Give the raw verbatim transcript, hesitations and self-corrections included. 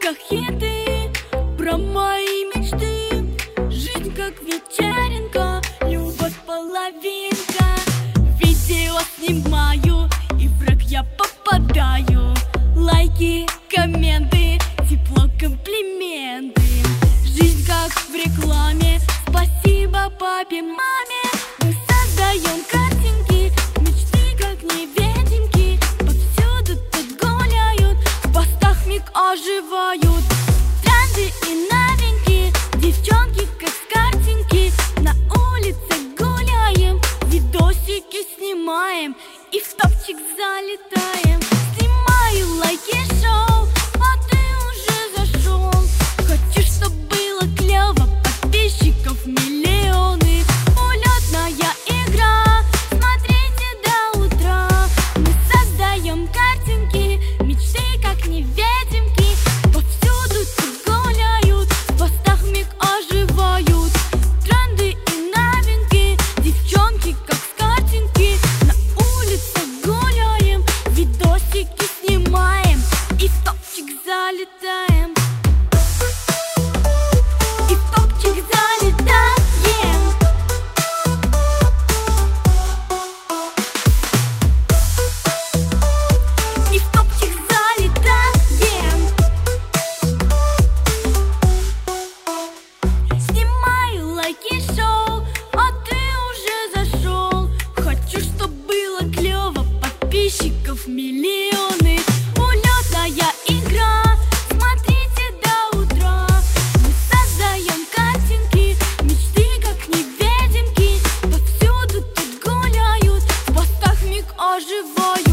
только хиты про мои мечты. Жизнь как вечеринка, любовь половинка. Видео снимаю, и в рэк я попадаю. Лайки, комменты, тепло, комплименты. Жизнь как в рекламе, спасибо папе, маме. Мы создаем картинки, мечты как невидимки. Повсюду тут гуляют, в постах миг оживают. Тренды и новинки, девчонки как с картинки. На улице гуляем, видосики снимаем и в топчик залетаем. Снимаю лайки, шоу, а ты уже зашел. Хочу, чтоб было клево, подписчиков миллионы. Улетная игра, смотрите до утра. Мы создаем картинки, мечты как невидимки. Повсюду тут гуляют, в постах миг оживают. Тренды и новинки, девчонки как с картинки. На улице гуляем, видосики снимаем и в топчик залетаем. И в топчик залетаем. И в топчик залетаем. Снимаю лайки, шоу, а ты уже зашел. Хочу, чтоб было клево, подписчиков миллионы. Улетная игра, смотрите до утра. Мы создаем картинки, мечты как невидимки. Повсюду тут гуляют, в постах миг оживают.